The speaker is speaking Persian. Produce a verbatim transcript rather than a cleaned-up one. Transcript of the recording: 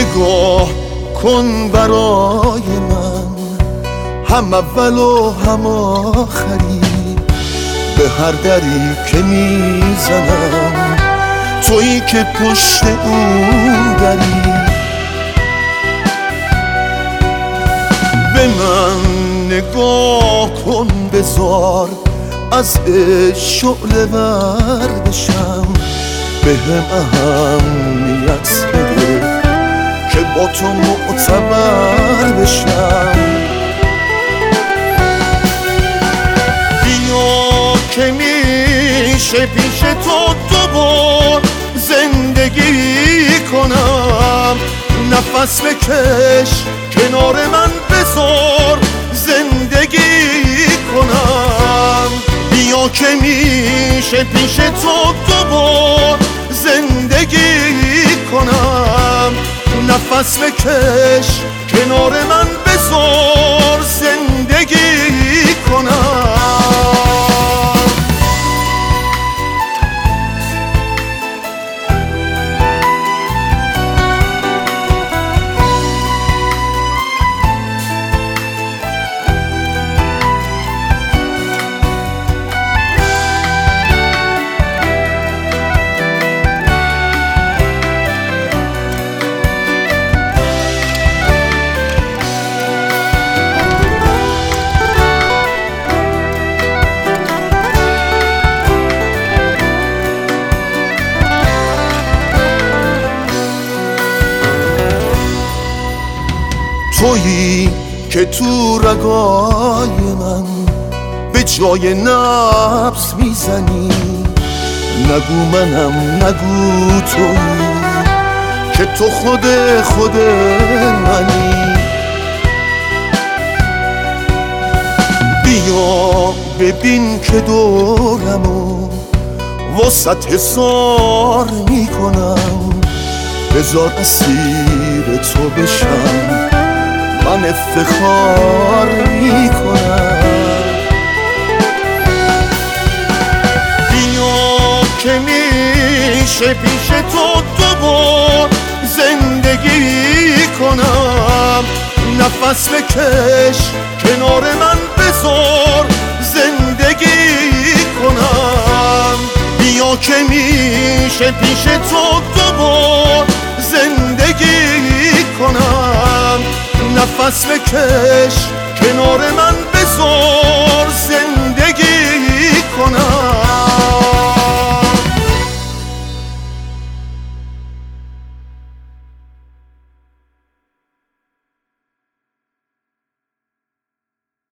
نگاه کن برای من، هم اول و هم آخری، به هر دری که میزنم تویی که پشت اون دری. به من نگاه کن بذار از شعله ور بشم، به هم اهمیت بده که با تو معتبر بشم. بیا که میشه پیش تو دوبار زندگی کنم، نفس بکش کنار من بذار زندگی کنم. بیا که میشه پیش تو دوبار زندگی کنم، نفس بکش کنار من بذار زندگی کنم. تویی که تو رگای من به جای نبض میزنی، نگو منم نگو تویی که تو خود خود منی. بیا ببین که دورمو وسط حصار میکنم، بذار اسیر تو بشم من افتخار میکنم. بیا که میشه پیش تو دوبار زندگی کنم، نفس بکش کنار من بذار زندگی کنم. بیا که میشه پیش تو دوبار زندگی کنم، نفس بکش کنار من بذار زندگی کنم.